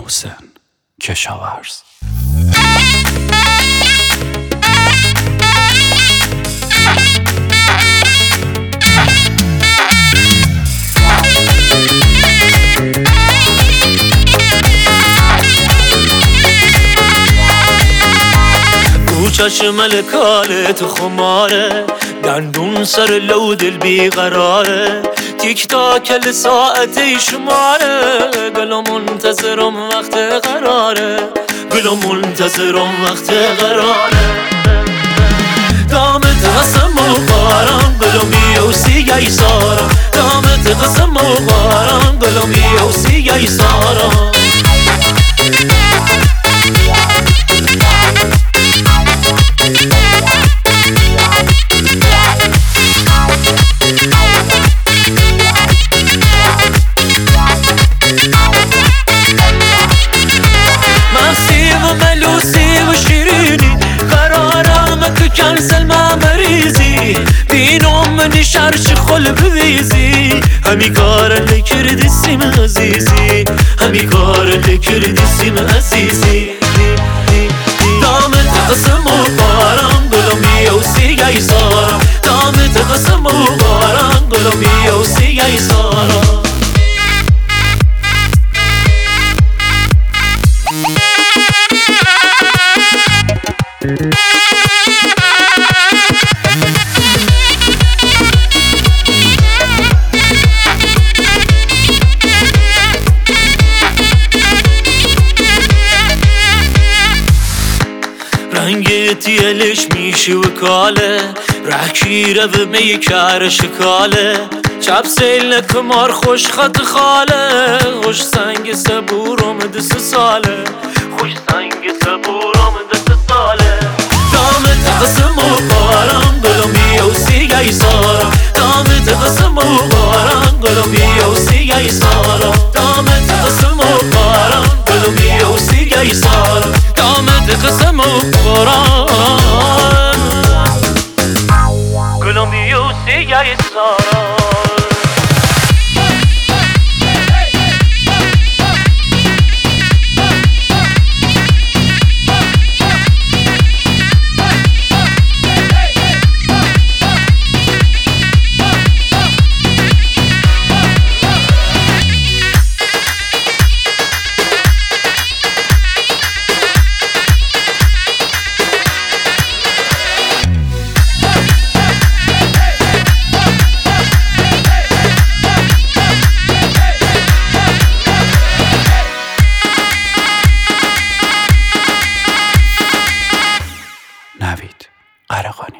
محسن کشاورز. چشم لکالت خماره، گندون سر لو دل بیقراره، تیک تاک ساعتی شماره، گلو منتظرم وقت قراره، گلو منتظرم وقت قراره. دامت قسم و بارم گلو میوسی گی سارم، دامت قسم و بارم گلو میوسی گی سارم. کنسل ما مریضی بینم منی شرش خل بویزی، همی کار لکردی سیم عزیزی، همی کار لکردی سیم عزیزی. دامت قسم و بارم گلو میوسی گی سارم، دامت قسم و بارم گلو میوسی گی سارم. رنگ تیلش میشه وکاله، رحکیره و میکار شکاله، چپ سیل کمار خوش خط خاله، خوش سنگ سبورم دست ساله، خوش سنگ سبورم دست ساله. دامت قسم و بارم گلو میوسی گی سارم، دامت قسم و بارم گلو میوسی گی سارم، دامت قسم و بارم گلو میوسی گی سارم، دامت قسم و بارم گلو میوسی گی سارم. نوید قرقانی.